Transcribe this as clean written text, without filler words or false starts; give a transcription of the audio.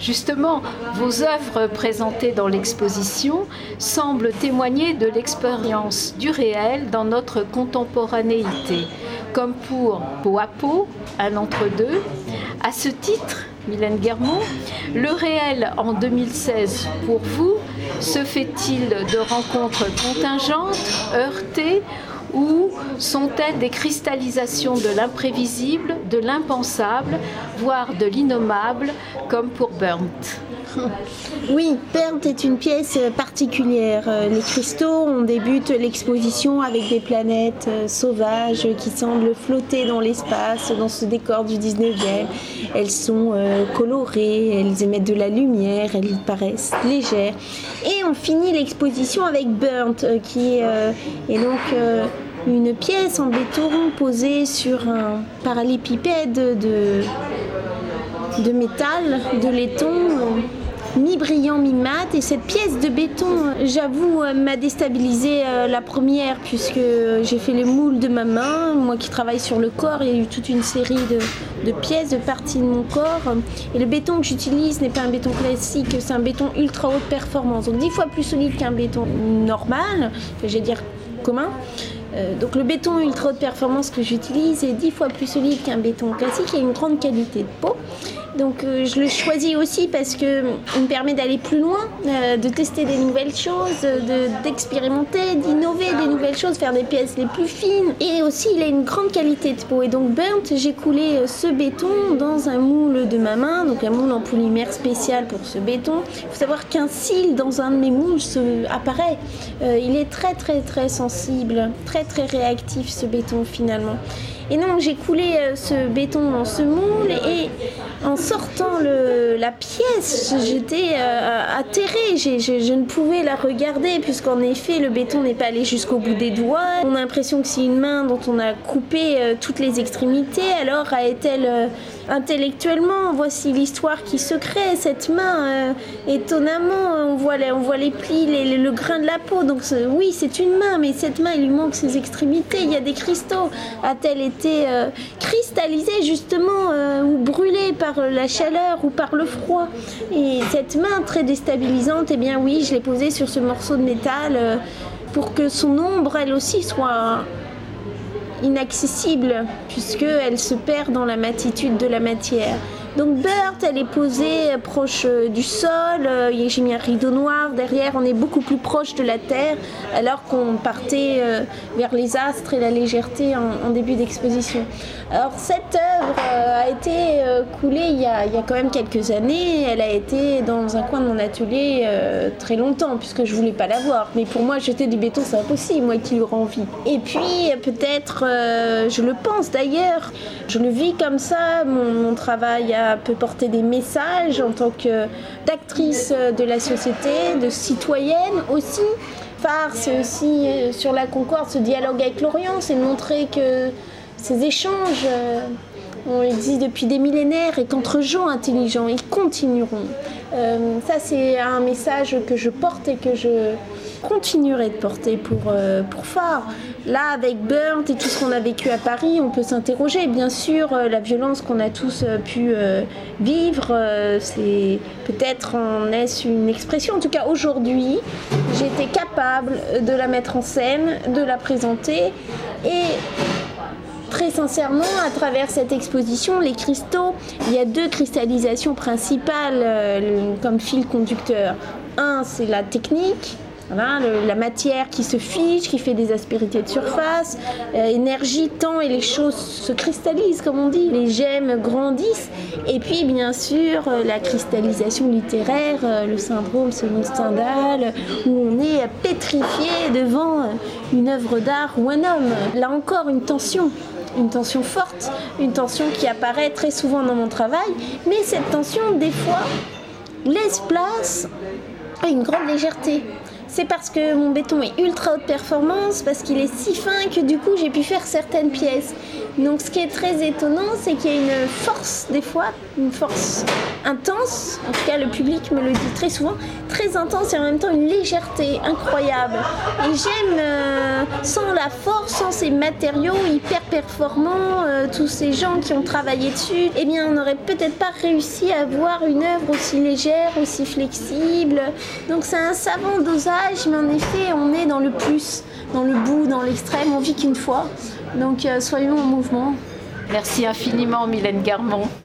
Justement, vos œuvres présentées dans l'exposition semblent témoigner de l'expérience du réel dans notre contemporanéité, comme pour Peau à peau, un entre-deux. À ce titre, Mylène Guermont, le réel en 2016 pour vous, se fait-il de rencontres contingentes, heurtées, ou sont-elles des cristallisations de l'imprévisible, de l'impensable, voire de l'innommable, comme pour Burnt? Oui, Burnt est une pièce particulière. Les cristaux, on débute l'exposition avec des planètes sauvages qui semblent flotter dans l'espace, dans ce décor du 19e. Elles sont colorées, elles émettent de la lumière, elles paraissent légères. Et on finit l'exposition avec Burnt, qui est donc une pièce en béton posée sur un parallélépipède de métal, de laiton, mi-brillant, mi-mat. Et cette pièce de béton, j'avoue, m'a déstabilisée la première, puisque j'ai fait les moules de ma main. Moi qui travaille sur le corps, il y a eu toute une série de pièces, de parties de mon corps. Et le béton que j'utilise n'est pas un béton classique, c'est un béton ultra haute performance, donc 10 fois plus solide qu'un béton normal, j'allais dire commun. Donc le béton ultra haute performance que j'utilise est 10 fois plus solide qu'un béton classique et une grande qualité de peau. Donc je le choisis aussi parce qu'il me permet d'aller plus loin, de tester des nouvelles choses, d'expérimenter, d'innover des nouvelles choses, faire des pièces les plus fines. Et aussi il a une grande qualité de peau. Et donc Burnt, j'ai coulé ce béton dans un moule de ma main, donc un moule en polymère spécial pour ce béton. Il faut savoir qu'un cil dans un de mes moules apparaît. Il est très très très sensible, très très réactif ce béton finalement. Et donc j'ai coulé ce béton dans ce moule et en sortant la pièce, j'étais atterrée. Je ne pouvais la regarder puisqu'en effet le béton n'est pas allé jusqu'au bout des doigts. On a l'impression que c'est une main dont on a coupé toutes les extrémités. Alors est-elle intellectuellement, voici l'histoire qui se crée. Cette main, étonnamment, on voit les plis, le grain de la peau. Donc oui, c'est une main, mais cette main, il lui manque ses extrémités. Il y a des cristaux. A-t-elle été cristallisée justement ou brûlée par la chaleur ou par le froid? Et cette main très déstabilisante, eh bien oui, je l'ai posée sur ce morceau de métal pour que son ombre, elle aussi, soit inaccessible, puisqu'elle se perd dans la matitude de la matière. Donc Burnt, elle est posée proche du sol, j'ai mis un rideau noir derrière, on est beaucoup plus proche de la terre, alors qu'on partait vers les astres et la légèreté en début d'exposition. Alors cette œuvre a été coulée il y a quand même quelques années, elle a été dans un coin de mon atelier très longtemps, puisque je voulais pas la voir. Mais pour moi, jeter du béton, c'est impossible, moi qui l'aurais envie. Et puis peut-être, je le pense d'ailleurs, je le vis comme ça, mon travail peut porter des messages en tant d'actrice de la société, de citoyenne aussi. Phare, c'est aussi sur la Concorde, ce dialogue avec l'Orient, c'est de montrer que ces échanges existent depuis des millénaires et qu'entre gens intelligents, ils continueront. Ça, c'est un message que je porte et que je continuerai de porter pour Phare. Là, avec Burnt et tout ce qu'on a vécu à Paris, on peut s'interroger. Bien sûr, la violence qu'on a tous pu vivre, c'est peut-être en est-ce une expression. En tout cas, aujourd'hui, j'ai été capable de la mettre en scène, de la présenter. Et très sincèrement, à travers cette exposition, les cristaux, il y a 2 cristallisations principales comme fil conducteur. Un, c'est la technique. Voilà, la matière qui se fige, qui fait des aspérités de surface, énergie, temps, et les choses se cristallisent, comme on dit, les gemmes grandissent. Et puis, bien sûr, la cristallisation littéraire, le syndrome selon Stendhal, où on est pétrifié devant une œuvre d'art ou un homme. Là encore, une tension forte, une tension qui apparaît très souvent dans mon travail, mais cette tension, des fois, laisse place à une grande légèreté. C'est parce que mon béton est ultra haute performance, parce qu'il est si fin que du coup j'ai pu faire certaines pièces. Donc ce qui est très étonnant, c'est qu'il y a une force des fois, une force intense, en tout cas le public me le dit très souvent, très intense et en même temps une légèreté incroyable. Et j'aime, sans la force, sans ces matériaux hyper performants, tous ces gens qui ont travaillé dessus, eh bien on n'aurait peut-être pas réussi à avoir une œuvre aussi légère, aussi flexible. Donc c'est un savant dosage, mais en effet on est dans le plus, dans le bout, dans l'extrême, on vit qu'une fois. Donc soyons en mouvement. Merci infiniment Mylène Garmon.